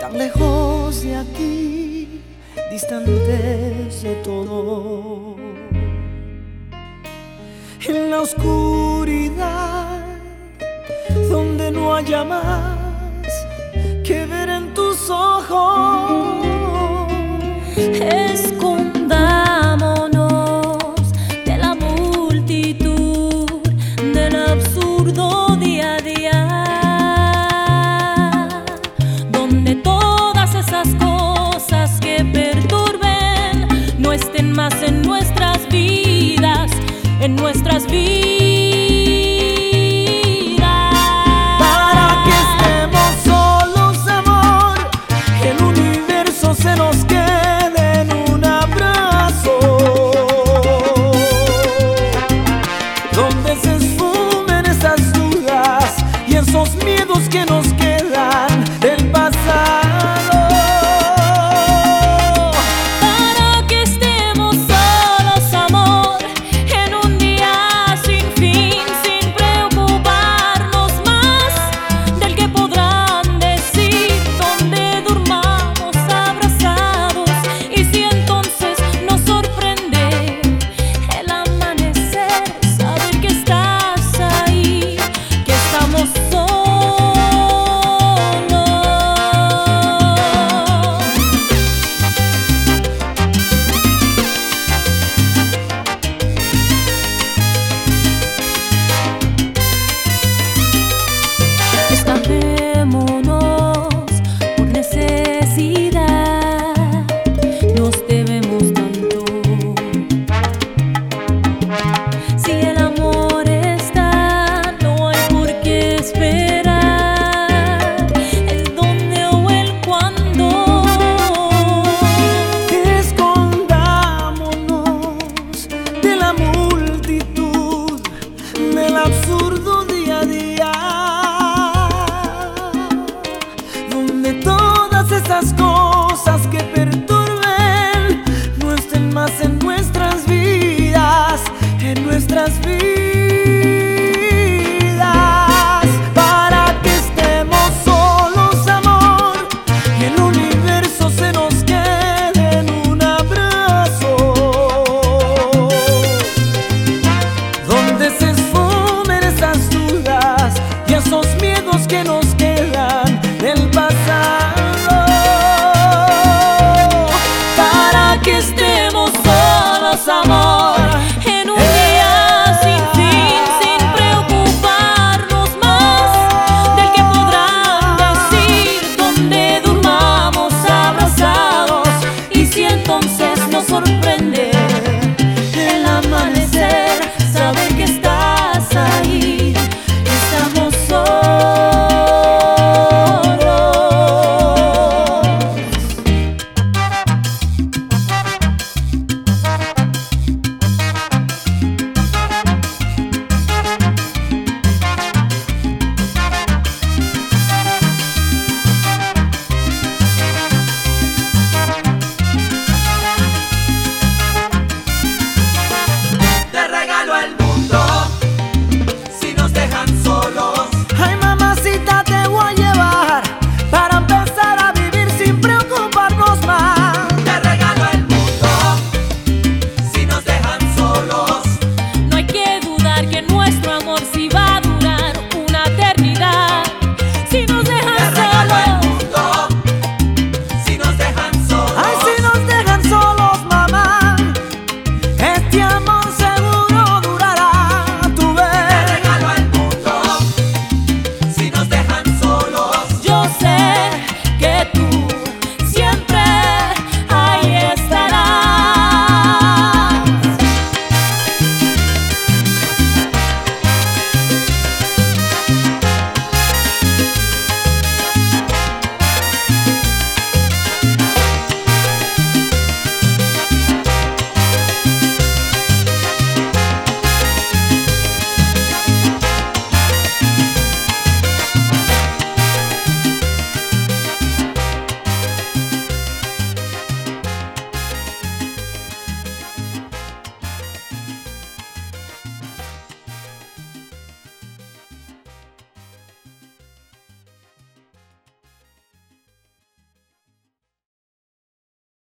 tan lejos de aquí, distantes de todo. En la oscuridad, donde no haya más que ver en tus ojos. Escondámonos de la multitud, del absurdo día a día, donde todas esas cosas que perturben no estén más en nuestras vidas, en nuestras vidas. Para que estemos solos, amor, el universo se nos quede en un abrazo, donde se esfumen esas dudas y esos miedos que nos quedan del pasado. Para que estemos solos, amor, en un día sin fin, sin preocuparnos más del que podrán decir, donde durmamos abrazados. Y si entonces nos sorprende el amanecer, saber que estás ahí, que estamos solos. Escapémonos por necesidad, nos debemos tanto. Si el amor está, no hay por qué esperar el dónde o el cuándo. Escondámonos de la multitud, del absurdo día a día, donde todas esas cosas que